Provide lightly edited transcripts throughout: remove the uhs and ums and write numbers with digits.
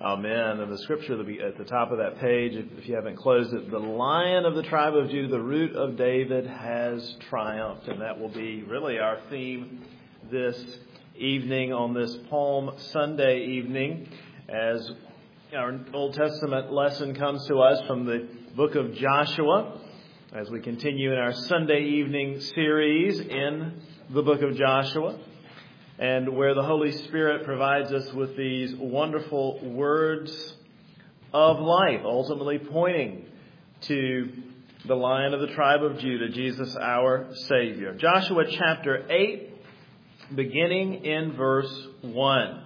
Amen. And the scripture will be at the top of that page, if you haven't closed it, the Lion of the tribe of Judah, the Root of David, has triumphed. And that will be really our theme this evening on this Palm Sunday evening, as our Old Testament lesson comes to us from the book of Joshua, as we continue in our Sunday evening series in the book of Joshua, and where the Holy Spirit provides us with these wonderful words of life, ultimately pointing to the Lion of the tribe of Judah, Jesus our Savior. Joshua chapter 8, beginning in verse 1.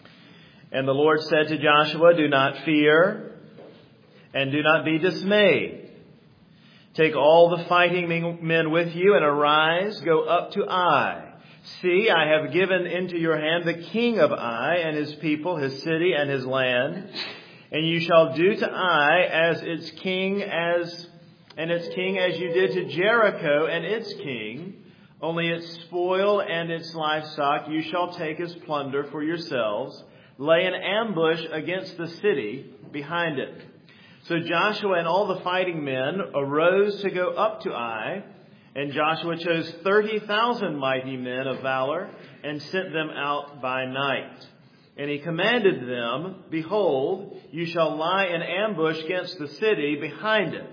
And the Lord said to Joshua, "Do not fear, and do not be dismayed. Take all the fighting men with you, and arise, go up to Ai. See, I have given into your hand the king of Ai and his people, his city and his land. And you shall do to Ai as its king as you did to Jericho and its king. Only its spoil and its livestock you shall take as plunder for yourselves. Lay an ambush against the city behind it." So Joshua and all the fighting men arose to go up to Ai. And Joshua chose 30,000 mighty men of valor and sent them out by night. And he commanded them, "Behold, you shall lie in ambush against the city behind it.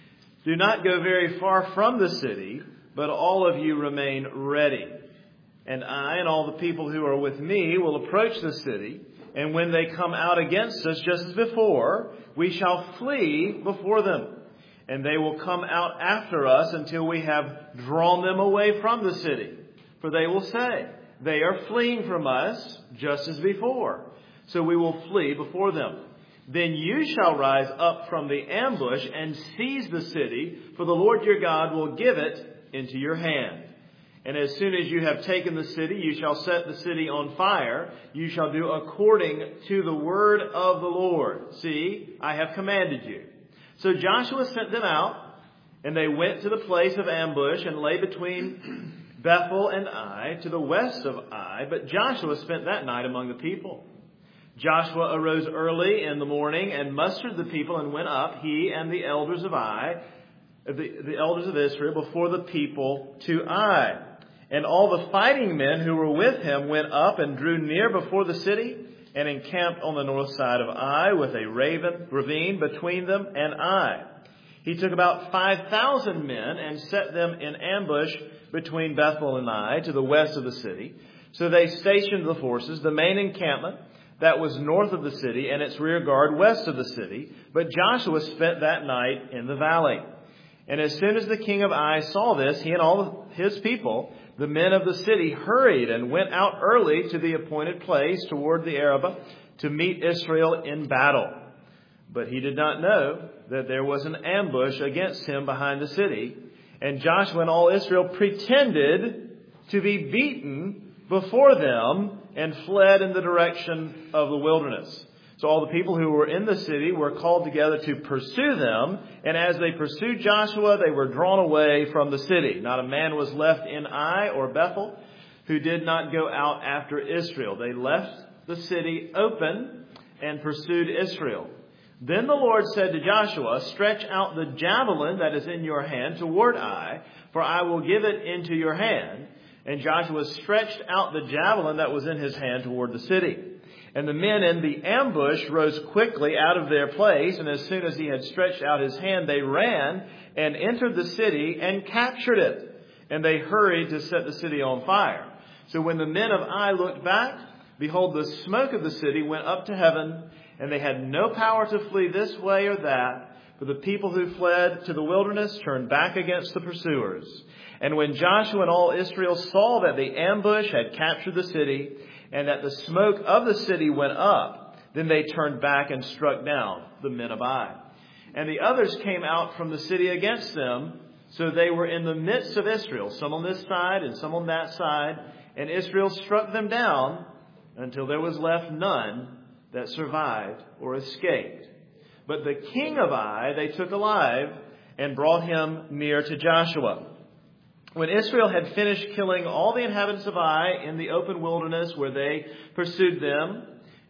Do not go very far from the city, but all of you remain ready. And I and all the people who are with me will approach the city. And when they come out against us just as before, we shall flee before them. And they will come out after us until we have drawn them away from the city. For they will say, 'They are fleeing from us just as before.' So we will flee before them. Then you shall rise up from the ambush and seize the city, for the Lord your God will give it into your hand. And as soon as you have taken the city, you shall set the city on fire. You shall do according to the word of the Lord. See, I have commanded you." So Joshua sent them out, and they went to the place of ambush and lay between Bethel and Ai, to the west of Ai. But Joshua spent that night among the people. Joshua arose early in the morning and mustered the people and went up, he and the elders of Ai, the elders of Israel, before the people to Ai. And all the fighting men who were with him went up and drew near before the city and encamped on the north side of Ai with a ravine between them and Ai. He took about 5,000 men and set them in ambush between Bethel and Ai to the west of the city. So they stationed the forces, the main encampment that was north of the city and its rear guard west of the city. But Joshua spent that night in the valley. And as soon as the king of Ai saw this, he and all his people, the men of the city, hurried and went out early to the appointed place toward the Arabah to meet Israel in battle. But he did not know that there was an ambush against him behind the city. And Joshua and all Israel pretended to be beaten before them and fled in the direction of the wilderness. So all the people who were in the city were called together to pursue them. And as they pursued Joshua, they were drawn away from the city. Not a man was left in Ai or Bethel who did not go out after Israel. They left the city open and pursued Israel. Then the Lord said to Joshua, "Stretch out the javelin that is in your hand toward Ai, for I will give it into your hand." And Joshua stretched out the javelin that was in his hand toward the city. And the men in the ambush rose quickly out of their place, and as soon as he had stretched out his hand, they ran and entered the city and captured it. And they hurried to set the city on fire. So when the men of Ai looked back, behold, the smoke of the city went up to heaven, and they had no power to flee this way or that, for the people who fled to the wilderness turned back against the pursuers. And when Joshua and all Israel saw that the ambush had captured the city, and that the smoke of the city went up, then they turned back and struck down the men of Ai. And the others came out from the city against them, so they were in the midst of Israel, some on this side and some on that side, and Israel struck them down until there was left none that survived or escaped. But the king of Ai they took alive and brought him near to Joshua. When Israel had finished killing all the inhabitants of Ai in the open wilderness where they pursued them,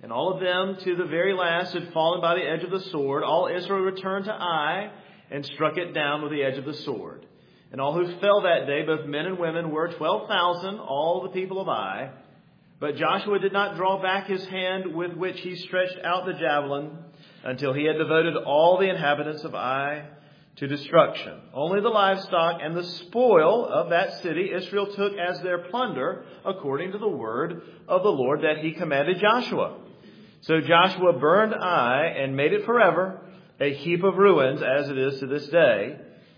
And all of them, to the very last, had fallen by the edge of the sword. All Israel returned to Ai and struck it down with the edge of the sword. And all who fell that day, both men and women, were 12,000, all the people of Ai. But Joshua did not draw back his hand with which he stretched out the javelin until he had devoted all the inhabitants of Ai to destruction. Only the livestock and the spoil of that city Israel took as their plunder, according to the word of the Lord that he commanded Joshua. So Joshua burned Ai and made it forever a heap of ruins, as it is to this day.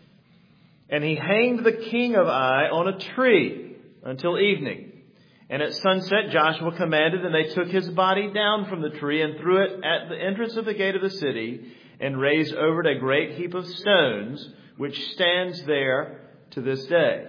And he hanged the king of Ai on a tree until evening. And at sunset Joshua commanded, and they took his body down from the tree and threw it at the entrance of the gate of the city, and raised over it a great heap of stones, which stands there to this day.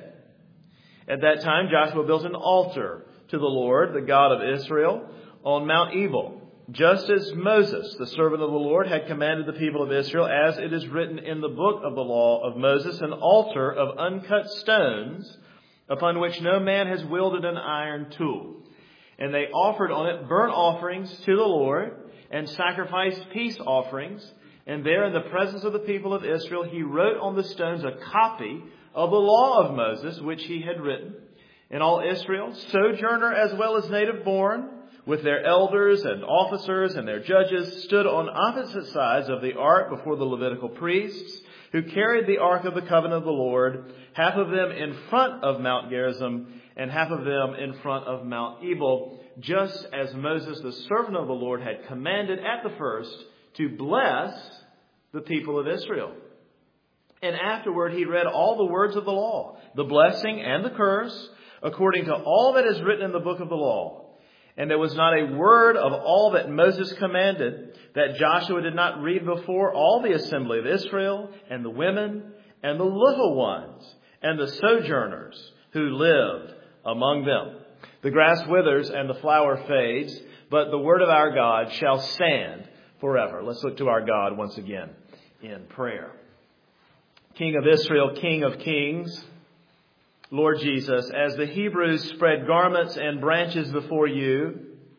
At that time Joshua built an altar to the Lord, the God of Israel, on Mount Ebal, just as Moses, the servant of the Lord, had commanded the people of Israel, as it is written in the book of the law of Moses, an altar of uncut stones, upon which no man has wielded an iron tool. And they offered on it burnt offerings to the Lord, and sacrificed peace offerings. And there in the presence of the people of Israel, he wrote on the stones a copy of the law of Moses, which he had written. And all Israel, sojourner as well as native born, with their elders and officers and their judges, stood on opposite sides of the ark before the Levitical priests, who carried the ark of the covenant of the Lord, half of them in front of Mount Gerizim, and half of them in front of Mount Ebal, just as Moses, the servant of the Lord, had commanded at the first to bless the people of Israel. And afterward he read all the words of the law, the blessing and the curse, according to all that is written in the book of the law. And there was not a word of all that Moses commanded that Joshua did not read before all the assembly of Israel, and the women, and the little ones, and the sojourners who lived among them. The grass withers and the flower fades, but the word of our God shall stand forever. Let's look to our God once again in prayer. King of Israel, King of kings, Lord Jesus, as the Hebrews spread garments and branches before you,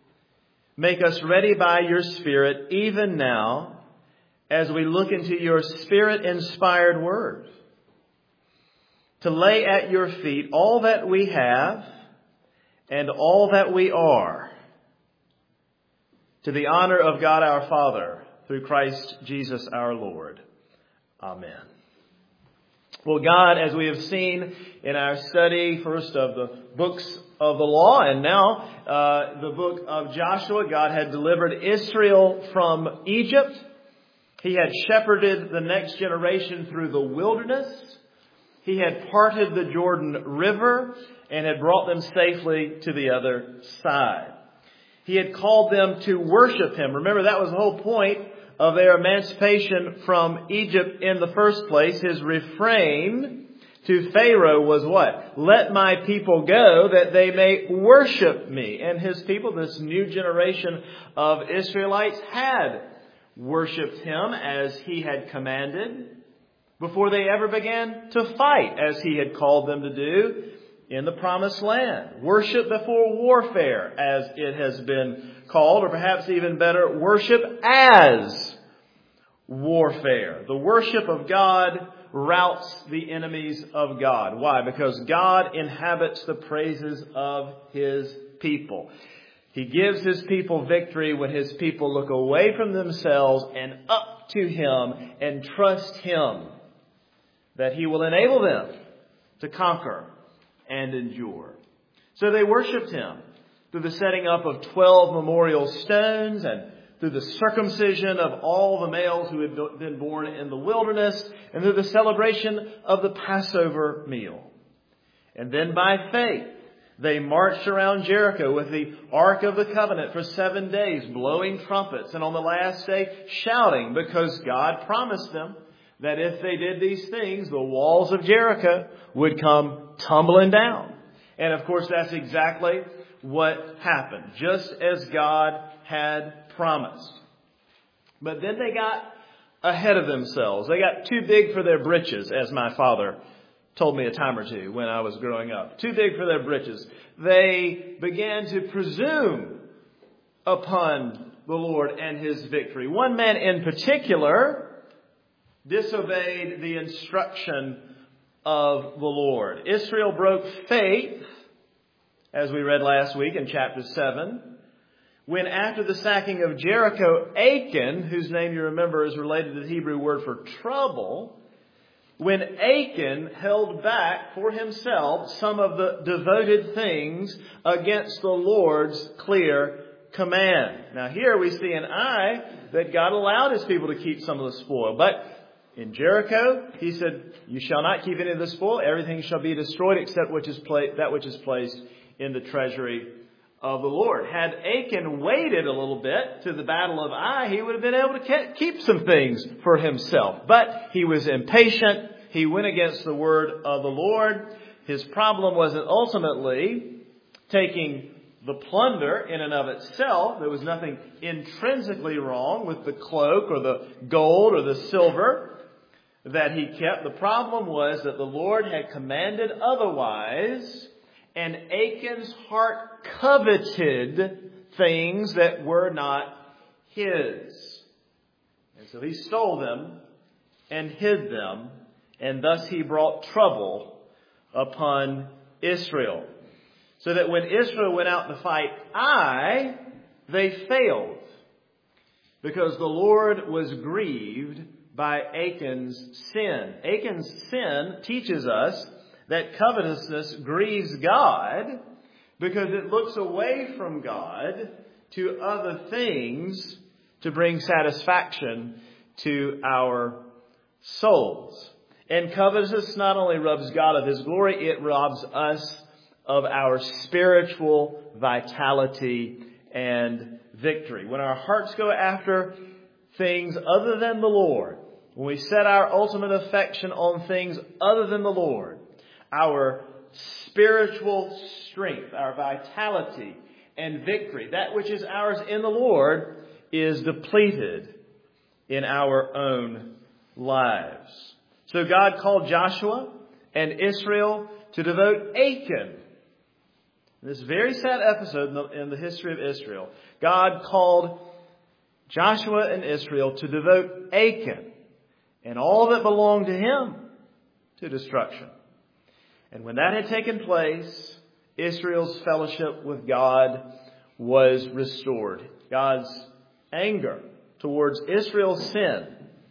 make us ready by your Spirit even now as we look into your Spirit-inspired word, to lay at your feet all that we have and all that we are, to the honor of God our Father, through Christ Jesus our Lord. Amen. Well, God, as we have seen in our study first of the books of the law and now the book of Joshua, God had delivered Israel from Egypt. He had shepherded the next generation through the wilderness. He had parted the Jordan River and had brought them safely to the other side. He had called them to worship him. Remember, that was the whole point of their emancipation from Egypt in the first place. His refrain to Pharaoh was what? Let my people go that they may worship me. And his people, this new generation of Israelites, had worshipped him as he had commanded before they ever began to fight, as he had called them to do in the promised land. Worship before warfare, as it has been called, or perhaps even better, worship as warfare. The worship of God routs the enemies of God. Why? Because God inhabits the praises of his people. He gives his people victory when his people look away from themselves and up to him and trust him that he will enable them to conquer and endure. So they worshipped him through the setting up of 12 memorial stones and through the circumcision of all the males who had been born in the wilderness and through the celebration of the Passover meal. And then by faith, they marched around Jericho with the Ark of the Covenant for 7 days, blowing trumpets, and on the last day shouting, because God promised them that if they did these things, the walls of Jericho would come tumbling down. And of course, that's exactly what happened, just as God had promised. But then they got ahead of themselves. They got too big for their britches, as my father told me a time or two when I was growing up. Too big for their britches. They began to presume upon the Lord and His victory. One man in particular disobeyed the instruction of the Lord. Israel broke faith, as we read last week in chapter 7, when after the sacking of Jericho, Achan, whose name you remember is related to the Hebrew word for trouble, when Achan held back for himself some of the devoted things against the Lord's clear command. Now here we see an eye that God allowed His people to keep some of the spoil. But in Jericho, He said, you shall not keep any of the spoil. Everything shall be destroyed except that which is placed in the treasury of the Lord. Had Achan waited a little bit to the battle of Ai, he would have been able to keep some things for himself. But he was impatient. He went against the word of the Lord. His problem wasn't ultimately taking the plunder in and of itself. There was nothing intrinsically wrong with the cloak or the gold or the silver that he kept. The problem was that the Lord had commanded otherwise, and Achan's heart coveted things that were not his. And so he stole them and hid them, and thus he brought trouble upon Israel. So that when Israel went out to fight Ai, they failed, because the Lord was grieved by Achan's sin. Achan's sin teaches us that covetousness grieves God because it looks away from God to other things to bring satisfaction to our souls. And covetousness not only robs God of His glory, it robs us of our spiritual vitality and victory. When our hearts go after things other than the Lord, when we set our ultimate affection on things other than the Lord, our spiritual strength, our vitality and victory, that which is ours in the Lord, is depleted in our own lives. So God called Joshua and Israel to devote Achan. This very sad episode in the history of Israel, God called Joshua and Israel to devote Achan and all that belonged to him to destruction. And when that had taken place, Israel's fellowship with God was restored. God's anger towards Israel's sin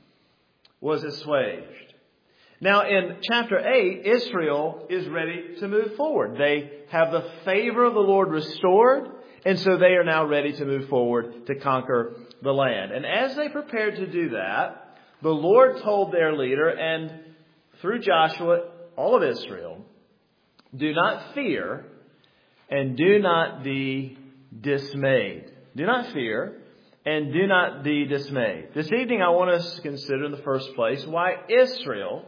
was assuaged. Now in chapter 8, Israel is ready to move forward. They have the favor of the Lord restored, and so they are now ready to move forward to conquer the land. And as they prepared to do that, the Lord told their leader, and through Joshua, all of Israel, do not fear and do not be dismayed. Do not fear and do not be dismayed. This evening I want us to consider in the first place why Israel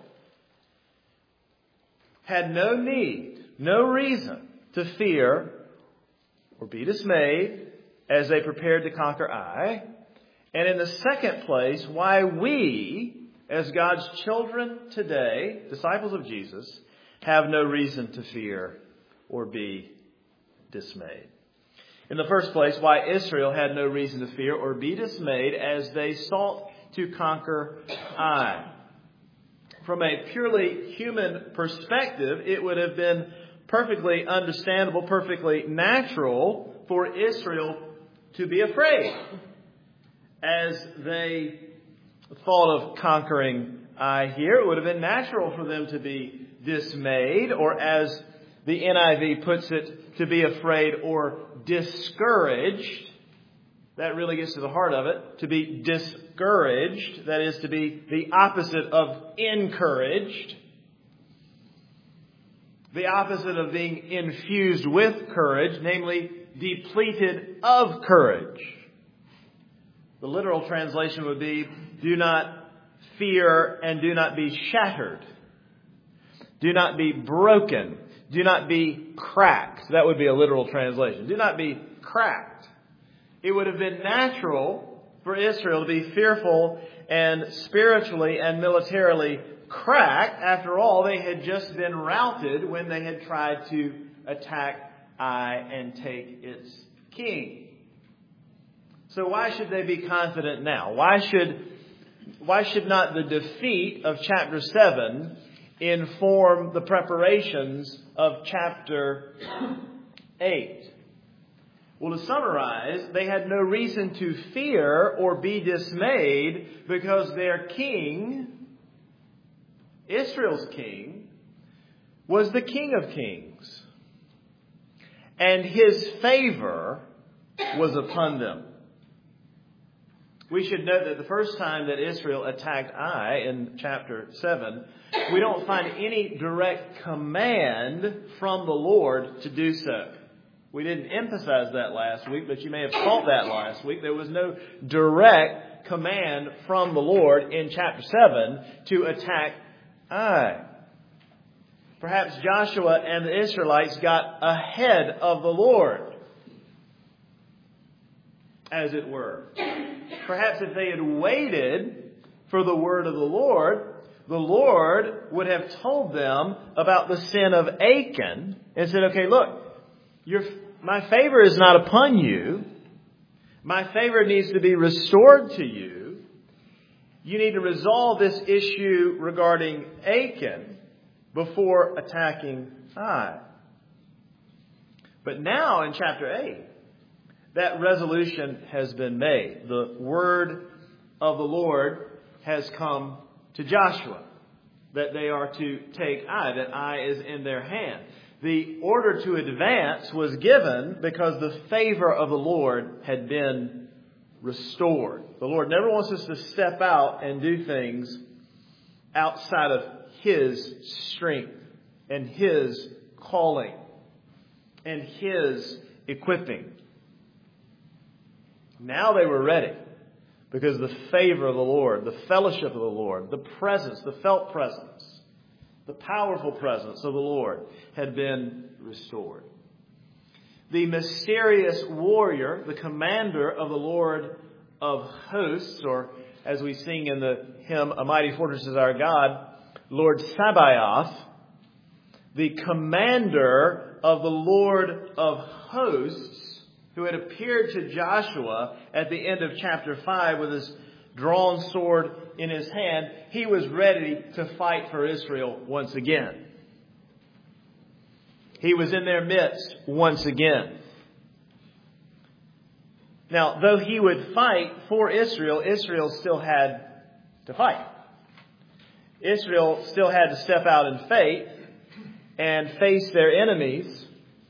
had no need, no reason to fear or be dismayed as they prepared to conquer Ai. And in the second place, why we, as God's children today, disciples of Jesus, have no reason to fear or be dismayed. In the first place, why Israel had no reason to fear or be dismayed as they sought to conquer Ai. From a purely human perspective, it would have been perfectly understandable, perfectly natural for Israel to be afraid as they thought of conquering Ai here. It would have been natural for them to be dismayed, or as the NIV puts it, to be afraid or discouraged. That really gets to the heart of it. To be discouraged, that is to be the opposite of encouraged. The opposite of being infused with courage, namely depleted of courage. The literal translation would be, do not fear and do not be shattered. Do not be broken. Do not be cracked. That would be a literal translation. Do not be cracked. It would have been natural for Israel to be fearful and spiritually and militarily cracked. After all, they had just been routed when they had tried to attack Ai and take its king. So why should they be confident now? Why should not the defeat of chapter 7 inform the preparations of chapter 8? Well, to summarize, they had no reason to fear or be dismayed because their king, Israel's king, was the King of Kings. And his favor was upon them. We should note that the first time that Israel attacked Ai in chapter 7, we don't find any direct command from the Lord to do so. We didn't emphasize that last week, but you may have caught that last week. There was no direct command from the Lord in chapter 7 to attack Ai. Perhaps Joshua and the Israelites got ahead of the Lord, as it were. Perhaps if they had waited for the word of the Lord would have told them about the sin of Achan and said, okay, look, my favor is not upon you. My favor needs to be restored to you. You need to resolve this issue regarding Achan before attacking Ai. But now in chapter 8, that resolution has been made. The word of the Lord has come to Joshua that they are to take Ai, that Ai is in their hand. The order to advance was given because the favor of the Lord had been restored. The Lord never wants us to step out and do things outside of His strength and His calling and His equipping. Now they were ready because the favor of the Lord, the fellowship of the Lord, the presence, the felt presence, the powerful presence of the Lord had been restored. The mysterious warrior, the commander of the Lord of hosts, or as we sing in the hymn, A Mighty Fortress is Our God, Lord Sabaoth, the commander of the Lord of hosts, who had appeared to Joshua at the end of chapter 5 with his drawn sword in his hand, he was ready to fight for Israel once again. He was in their midst once again. Now, though he would fight for Israel, Israel still had to fight. Israel still had to step out in faith and face their enemies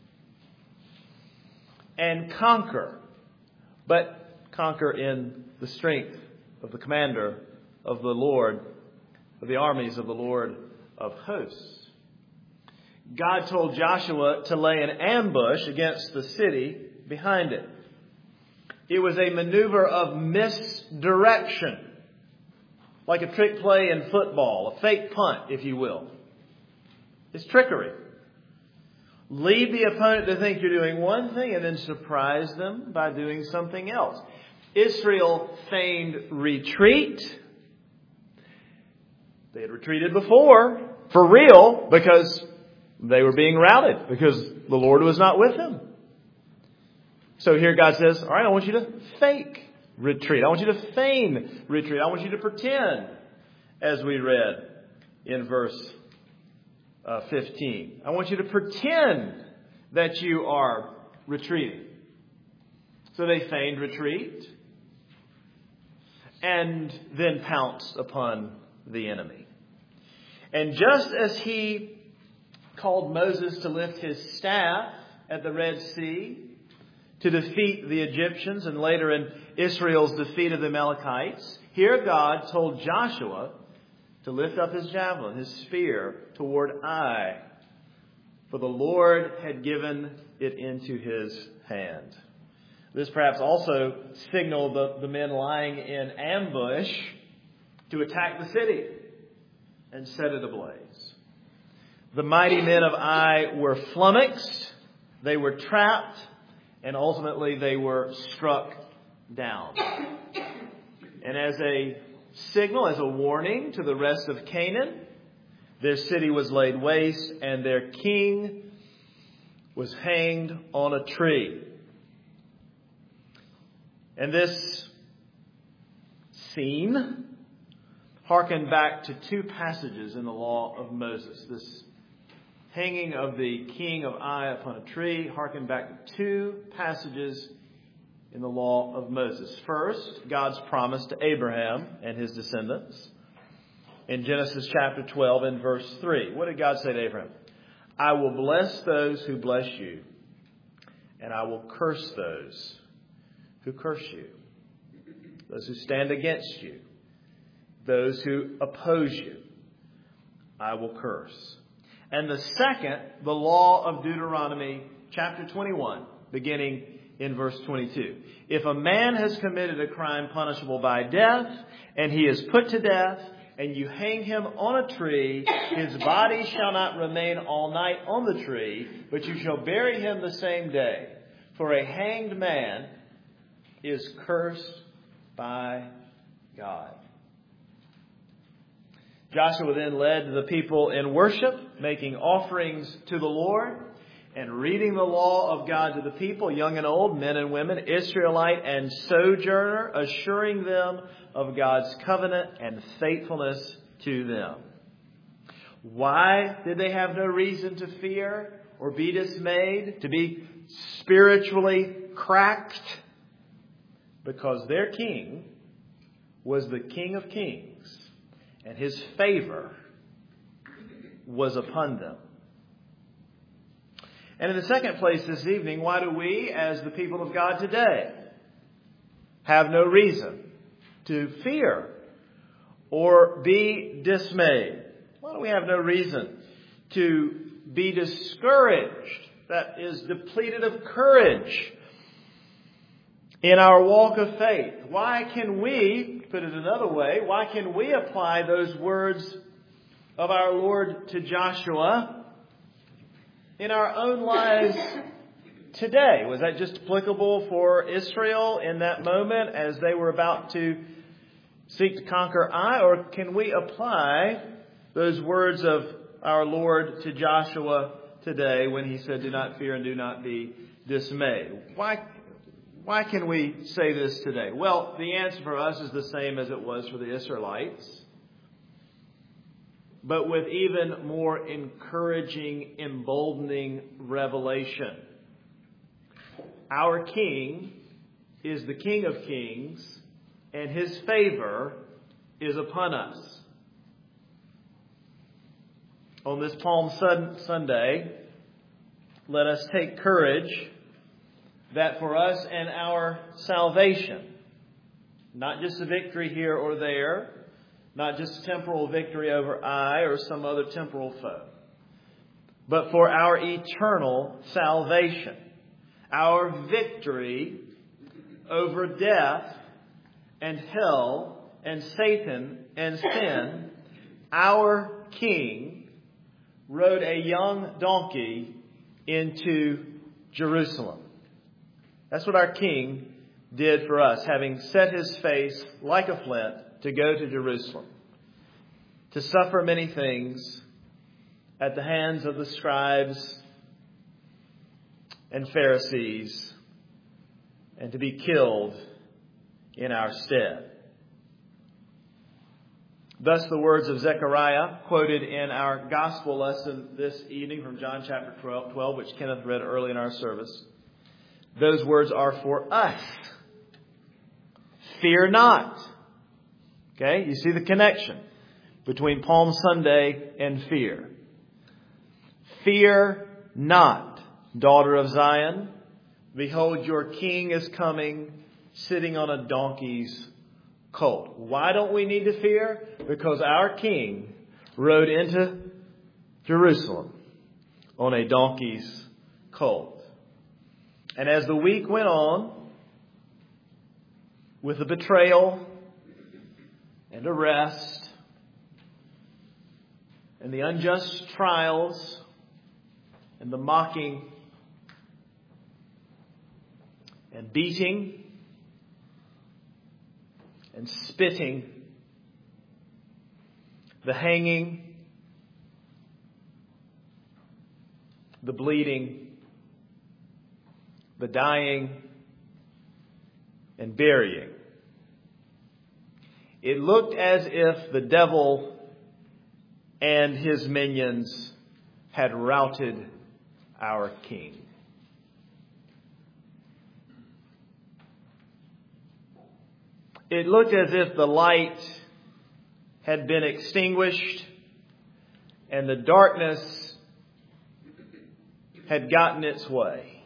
and conquer, but conquer in the strength of the commander of the Lord, of the armies of the Lord of hosts. God told Joshua to lay an ambush against the city behind it. It was a maneuver of misdirection, like a trick play in football, a fake punt, if you will. It's trickery. Lead the opponent to think you're doing one thing and then surprise them by doing something else. Israel feigned retreat. They had retreated before, for real, because they were being routed, because the Lord was not with them. So here God says, all right, I want you to fake retreat. I want you to feign retreat. I want you to pretend, as we read in verse 15. I want you to pretend that you are retreating. So they feigned retreat and then pounced upon the enemy. And just as he called Moses to lift his staff at the Red Sea to defeat the Egyptians and later in Israel's defeat of the Amalekites, here God told Joshua to lift up his javelin, his spear, toward Ai, for the Lord had given it into his hand. This perhaps also signaled the men lying in ambush to attack the city and set it ablaze. The mighty men of Ai were flummoxed, they were trapped, and ultimately they were struck down. And as a signal, as a warning to the rest of Canaan, their city was laid waste and their king was hanged on a tree. And this scene harkened back to two passages in the law of Moses. This hanging of the king of Ai upon a tree harkened back to two passages in the law of Moses. First, God's promise to Abraham and his descendants in Genesis chapter 12 and verse 3. What did God say to Abraham? I will bless those who bless you, and I will curse those who curse you, those who stand against you, those who oppose you, I will curse. And the second, the law of Deuteronomy chapter 21, beginning in verse 22. If a man has committed a crime punishable by death, and he is put to death, and you hang him on a tree, his body shall not remain all night on the tree, but you shall bury him the same day. For a hanged man is cursed by God. Joshua then led the people in worship, making offerings to the Lord, and reading the law of God to the people, young and old, men and women, Israelite and sojourner, assuring them of God's covenant and faithfulness to them. Why did they have no reason to fear or be dismayed, to be spiritually cracked? Because their king was the King of Kings, and his favor was upon them. And in the second place this evening, why do we, as the people of God today, have no reason to fear or be dismayed? Why do we have no reason to be discouraged, that is, depleted of courage in our walk of faith? Why can we, put it another way, why can we apply those words of our Lord to Joshua in our own lives today? Was that just applicable for Israel in that moment as they were about to seek to conquer Ai? Or can we apply those words of our Lord to Joshua today when he said, do not fear and do not be dismayed? Why can we say this today? Well, the answer for us is the same as it was for the Israelites, but with even more encouraging, emboldening revelation. Our King is the King of Kings, and his favor is upon us. On this Palm Sunday, let us take courage that for us and our salvation, not just a victory here or there, not just temporal victory over Ai or some other temporal foe, but for our eternal salvation, our victory over death and hell and Satan and sin. Our King rode a young donkey into Jerusalem. That's what our King did for us, having set his face like a flint to go to Jerusalem, to suffer many things at the hands of the scribes and Pharisees, and to be killed in our stead. Thus the words of Zechariah, quoted in our gospel lesson this evening from John chapter 12, which Kenneth read early in our service. Those words are for us. Fear not. Okay, you see the connection between Palm Sunday and fear. Fear not, daughter of Zion. Behold, your King is coming, sitting on a donkey's colt. Why don't we need to fear? Because our King rode into Jerusalem on a donkey's colt. And as the week went on, with the betrayal and arrest and the unjust trials and the mocking and beating and spitting, the hanging, the bleeding, the dying, and burying. It looked as if the devil and his minions had routed our King. It looked as if the light had been extinguished and the darkness had gotten its way.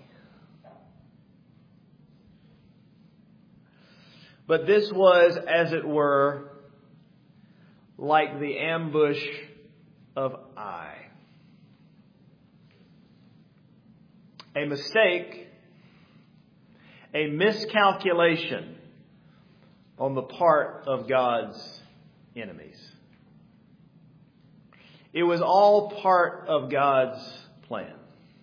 But this was, as it were, like the ambush of Ai. A mistake, a miscalculation on the part of God's enemies. It was all part of God's plan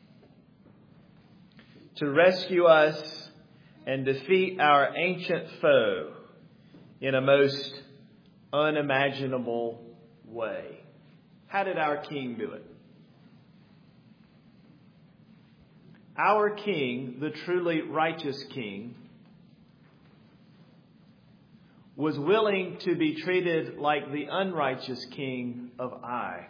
to rescue us and defeat our ancient foe in a most unimaginable way. How did our King do it? Our King, the truly righteous King, was willing to be treated like the unrighteous king of Ai.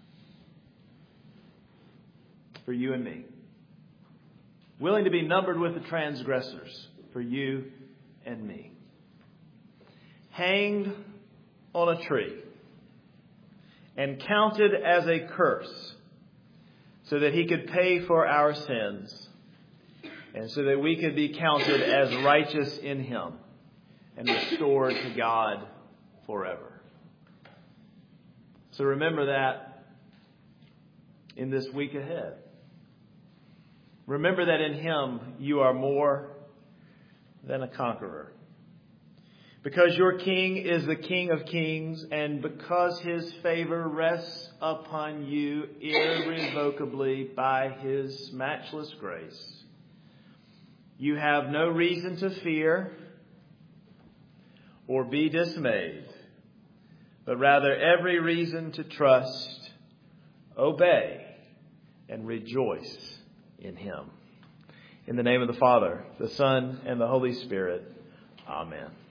For you and me. Willing to be numbered with the transgressors. For you and me. Hanged on a tree. And counted as a curse. So that he could pay for our sins. And so that we could be counted as righteous in him. And restored to God forever. So remember that in this week ahead. Remember that in him you are more than a conqueror. Because your King is the King of kings, and because his favor rests upon you irrevocably by his matchless grace, you have no reason to fear or be dismayed, but rather every reason to trust, obey, and rejoice in him. In the name of the Father, the Son, and the Holy Spirit. Amen.